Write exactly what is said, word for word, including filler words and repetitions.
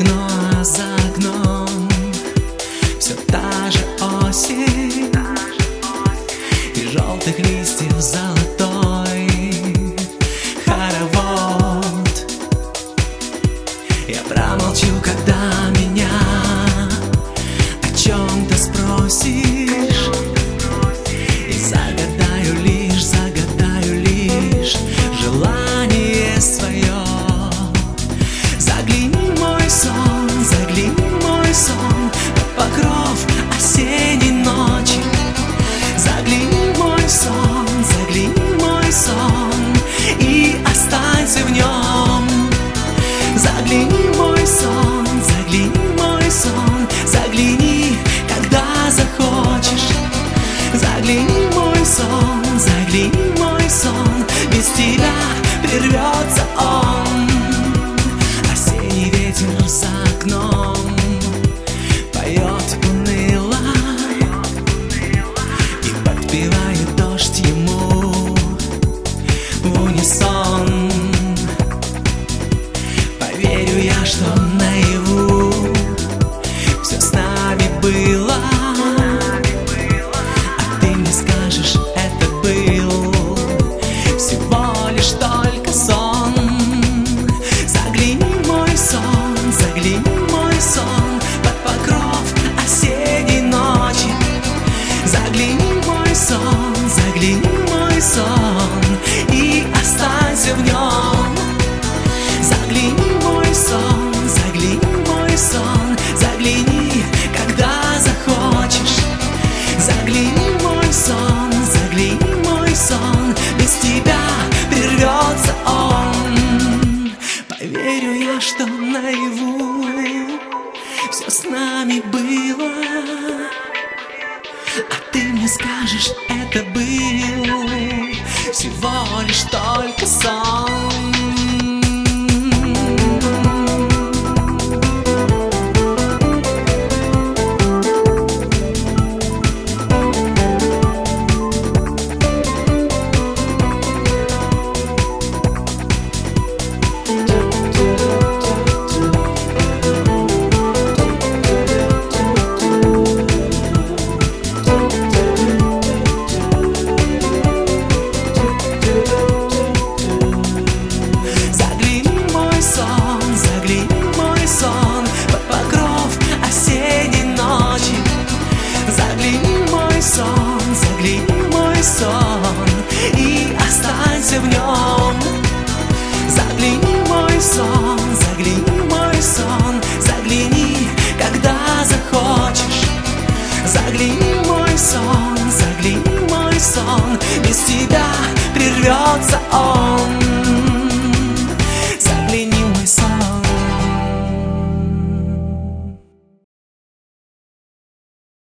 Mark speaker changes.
Speaker 1: окно, а за окном все та же осень, и желтых листьев золотой хоровод. Я промолчу, когда меня о чем-то спросишь, и загадаю лишь, загадаю лишь желание свое. Загляни в мой сон, загляни в мой сон под покров осенней ночи. Загляни в мой сон, загляни в мой сон и останься в нем. Загляни в мой сон, загляни в мой сон, загляни, когда захочешь. Загляни в мой сон, загляни в мой сон, без тебя прервется он. Осенний ветер за окном поет уныло и подпевает дождь ему в унисон. Поверю я, что наяву все с нами было, а ты мне скажешь, это был всего лишь только сон. Загляни в мой сон, загляни в мой сон под покров осенней ночи. Загляни в мой сон, загляни в мой сон и останься в нем. Загляни в мой сон, загляни в мой сон, загляни, когда захочешь. Загляни в мой сон, загляни в мой сон, без тебя прервется он. Поверю я, что наяву все с нами было, а ты мне скажешь,